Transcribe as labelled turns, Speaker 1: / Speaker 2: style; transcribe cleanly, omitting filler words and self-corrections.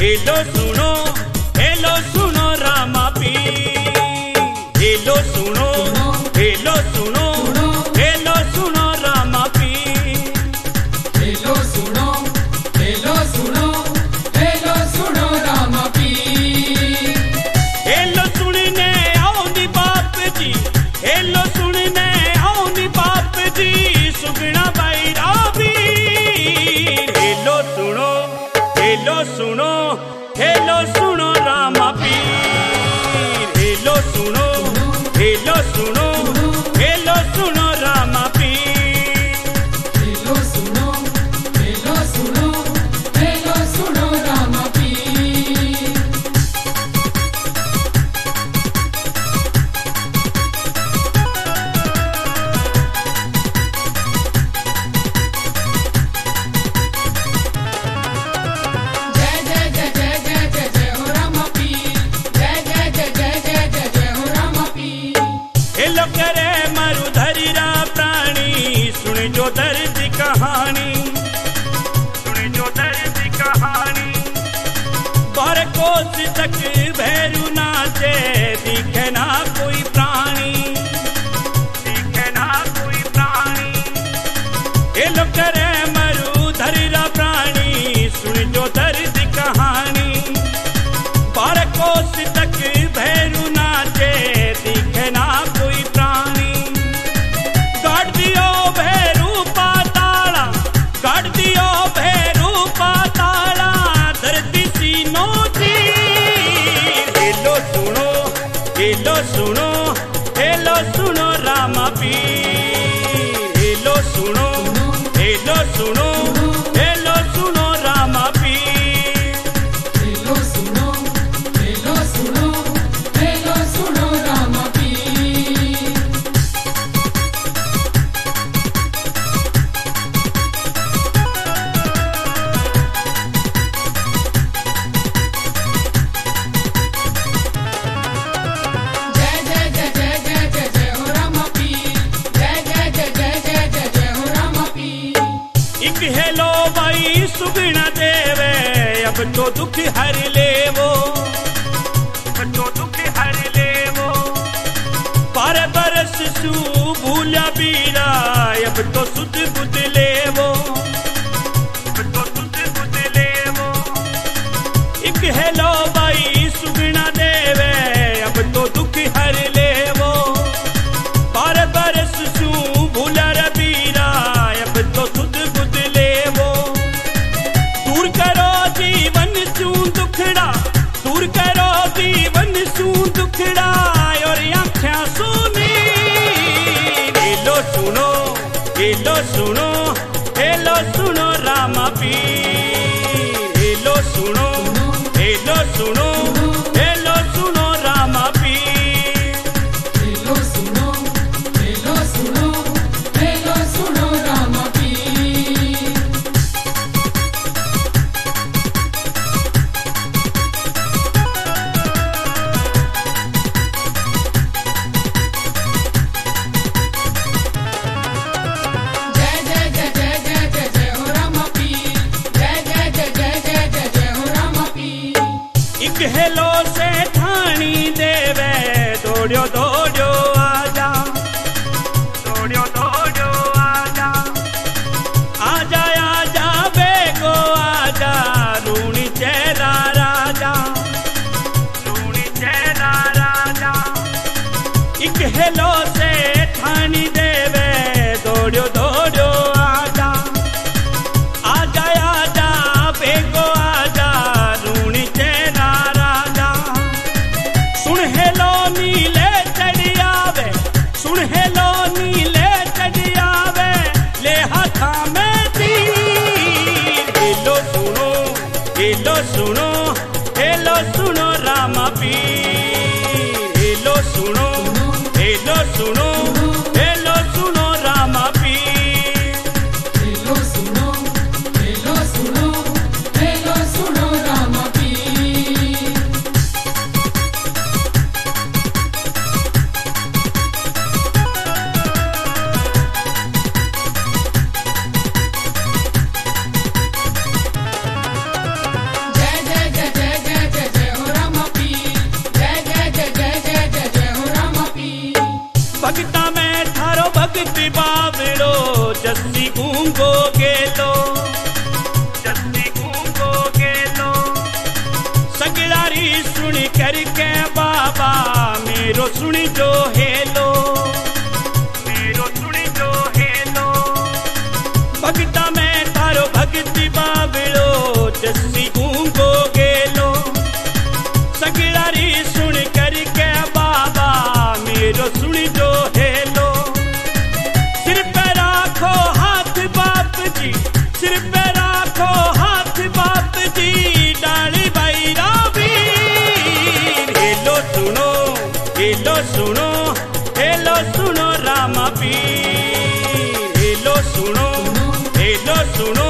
Speaker 1: Hello सुनो रामा पीर। Hello सुनो रामा पीर।
Speaker 2: Hello सुनो रामा पीर।
Speaker 1: हेलो सुनने आओ नी बाप जी, हेलो सुनने आओ नी बाप जी, सुगना बैरा पीर। हेलो सुनो रामा पीर। हेलो सुनो रामा पीर।
Speaker 2: हेलो सुनो रामा पीर।
Speaker 1: हेलो करे मरुधरी रा प्राणी, सुन जो दर्द कहानी, बार कोस तक भैरू नाचे, दिखे ना कोई प्राणी। हेलो करे मरुधरी रा प्राणी, सुन जो दर्द कहानी, बार कोस तक भैरू नाचे, दिखे ना कोई प्राणी। गाड़ दियो भैरू पाताला, धरती सीनो तीर। हेलो सुनो रामा पीर। हेलो सुनो रामा पीर।
Speaker 2: हेलो सुनो रामा पीर। जय हो रामा पीर। जय हो रामा पीर।
Speaker 1: एक हेलो भाई सुगना देवे, अब तो दुख हर लेवो। पर बरस सू भूला बीरा, अब तो सुध बुध लेवो। एक हेलो भाई सुगना देवे, अब तो दुख हर लेवो। पर बरस सू भूला बीरा, अब तो सुध बुध लेवो। दूर करो जीवन सू दुखड़ा, और आँखें सुनी। हेलो सुनो रामा पीर। हेलो सुनो रामा पीर।
Speaker 2: हेलो सुनो रामा पीर। जय हो रामा पीर। जय हो रामा पीर।
Speaker 1: एक हेलो से ठाणी देवे, दौड़ो आजा। आजा बेगो आजा, रूणी चेला राजा। एक हेलो से ठाणी देवे, दौड़ो आजा। आजा बेगो आजा, रूणी चेला राजा। सुन हेलो नीले चढ़ी आवे, ले हाथा में तीर। हेलो सुनो रामा पीर। हेलो सुनो रामा पीर।
Speaker 2: हेलो सुनो रामा पीर। जय
Speaker 1: भगता में थारो भक्ति बावड़ो जस्सी गूंगो गेलो सगड़ारी सुनी करके बाबा मेरो सुनी जो हेलो भगता में थारो भक्ति बावड़ो जस्सी गूंगो गेलो सगड़ारी सुन करके बाबा मेरो सुनी जो हेलो सिर पे राखो हाथ बाप जी सिर पे राखो हाथ बाप जी डाली बैरा वीर हेलो सुनो रामा पीर हेलो सुनो